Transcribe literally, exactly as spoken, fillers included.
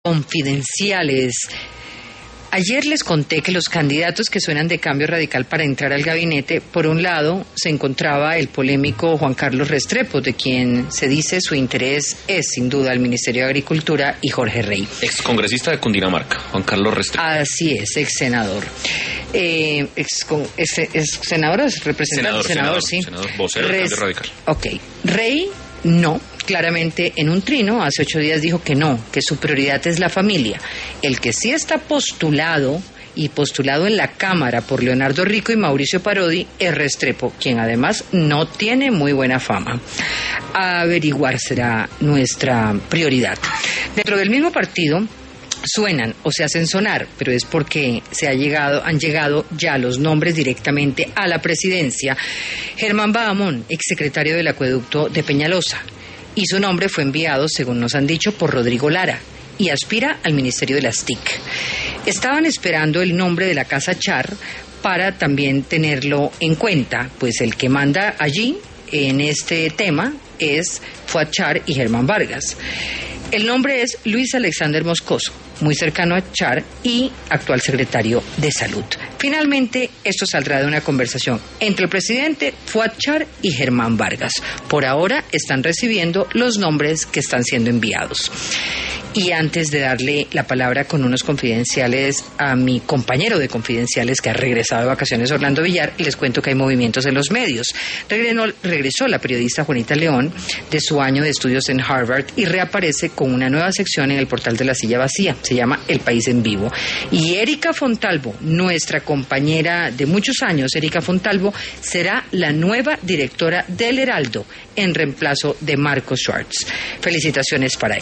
Confidenciales. Ayer les conté que los candidatos que suenan de Cambio Radical para entrar al gabinete, por un lado se encontraba el polémico Juan Carlos Restrepo, de quien se dice su interés es sin duda el Ministerio de Agricultura, y Jorge Rey. Excongresista de Cundinamarca, Juan Carlos Restrepo. Así es, ex senador. Eh, ex, ex, ex senador, es representante, senador, senador, senador, sí. senador vocero de Res, Cambio Radical. Ok, Rey no. Claramente en un trino hace ocho días dijo que no, que su prioridad es la familia. El que sí está postulado y postulado en la Cámara por Leonardo Rico y Mauricio Parodi es Restrepo, quien además no tiene muy buena fama. A averiguar será nuestra prioridad. Dentro del mismo partido suenan o se hacen sonar, pero es porque se ha llegado, han llegado ya los nombres directamente a la presidencia. Germán Bahamón, exsecretario del acueducto de Peñalosa, y su nombre fue enviado, según nos han dicho, por Rodrigo Lara, y aspira al Ministerio de las T I C. Estaban esperando el nombre de la Casa Char para también tenerlo en cuenta, pues el que manda allí en este tema es Fuad Char y Germán Vargas. El nombre es Luis Alexander Moscoso, muy cercano a Char y actual secretario de Salud. Finalmente, esto saldrá de una conversación entre el presidente, Fuad Char y Germán Vargas. Por ahora están recibiendo los nombres que están siendo enviados. Y antes de darle la palabra con unos confidenciales a mi compañero de confidenciales que ha regresado de vacaciones, Orlando Villar, les cuento que hay movimientos en los medios. Regresó, regresó la periodista Juanita León de su año de estudios en Harvard y reaparece con una nueva sección en el portal de La Silla Vacía. Se llama El País en Vivo. Y Erika Fontalvo, nuestra compañera de muchos años, Erika Fontalvo, será la nueva directora del Heraldo en reemplazo de Marcos Schwartz. Felicitaciones para ella.